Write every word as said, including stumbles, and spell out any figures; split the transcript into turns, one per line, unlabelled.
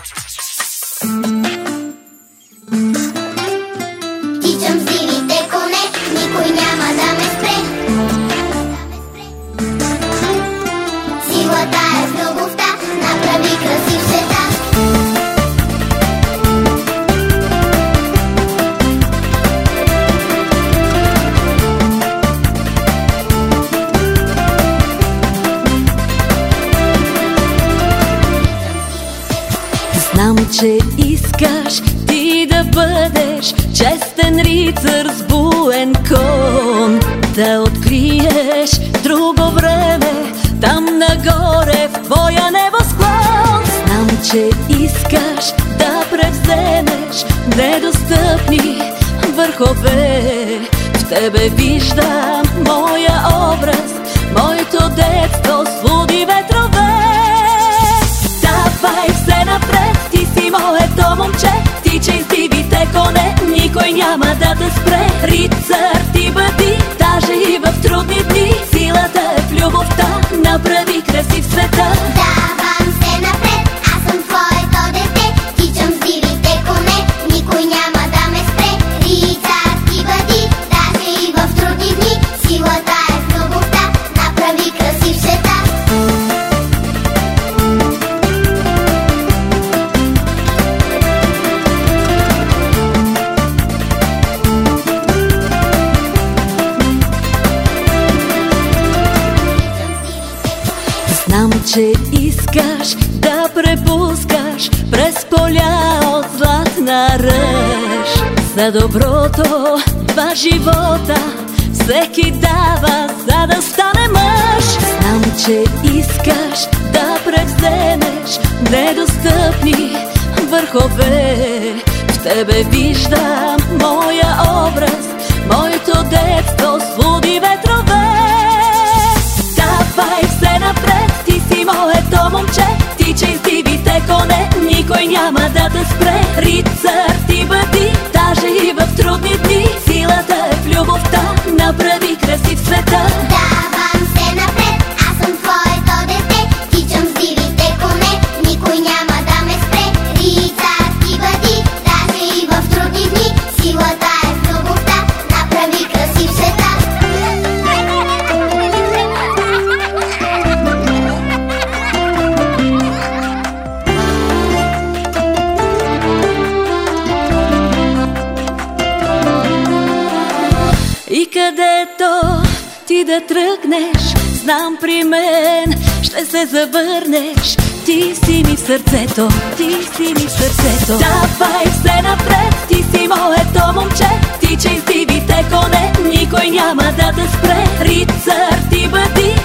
Тичам с дивите коне, никой няма да ме спре. Силата е в любовта, направи красив света.
Знам, че искаш ти да бъдеш честен рицар с буен кон, да откриеш друго време там нагоре в твоя небосклон. Знам, че искаш да превземеш недостъпни върхове. В тебе виждам моя образ, моето детство с луди ветрове. Давай все напред, ти си моето момче, тичай с дивите коне, никой няма да те спре. Рицар ти бъди, даже и в трудни дни, силата е в любовта, направи красив света.
Давам се напред, аз съм твоето дете, тичам с дивите коне, никой няма да ме спре. Рицар ти бъди, даже и в трудни дни, силата е в любовта, направи красив света.
Знам, че искаш да препускаш през поля от златна ръж. За доброто в живота всеки дава, за да стане мъж. Знам, че искаш да превземеш недостъпни върхове. В тебе виждам моя образ, моето детство с луди ветрове. Давай все напред, ти си моето момче, тичай с дивите коне, никой няма да те спре. Рицар ти бъди, даже и в трудни дни, силата е в любовта, направи красив света.
Давам се напред, аз съм твоето дете, тичам с дивите коне, никой няма да ме спре. Рицар ти бъди, даже и в трудни дни, силата е в любовта, направи красив света.
И където ти да тръгнеш, знам при мен ще се завърнеш. Ти си ми в сърцето, ти си ми в сърцето. Давай все напред, ти си моето момче, тичай с дивите коне, никой няма да те спре. Рицар ти бъди,